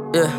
Yeah.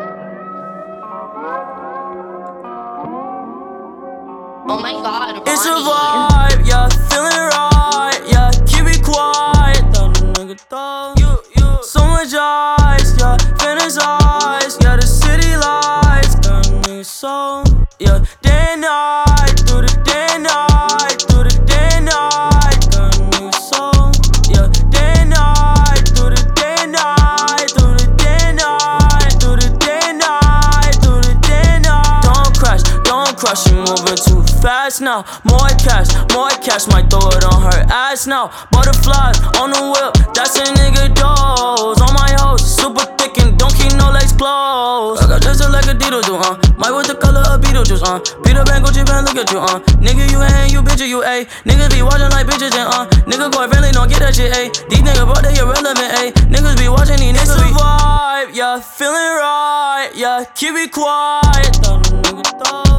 Oh my god, It's a Ronnie. vibe, yeah, feeling right, yeah, keep it quiet, that nigga thought. So much ice, yeah, fantasize, yeah, the city lights, that nigga so, yeah, day and night, through the day and night, through the day and night, that nigga so, yeah, day and night, through the day and night, through the day and night, through the day and night, through the day and night. Don't crash, you moving too fast now. More cash, might throw it on her ass now. Butterflies on the whip, that's a nigga dose. On my hoes, super thick and don't keep no legs closed. I got dressed up like a Dito do, Might with the color of Beetlejuice, Peter Pan, Gucci Pan, look at you, Nigga, you ain't, you bitch, you A. Niggas be watching like bitches and, Nigga, boy, friendly, don't get that shit, A. These niggas brought they irrelevant, A. Niggas be watching, these niggas be vibe, yeah, feeling right, yeah, keep it quiet, that nigga thought.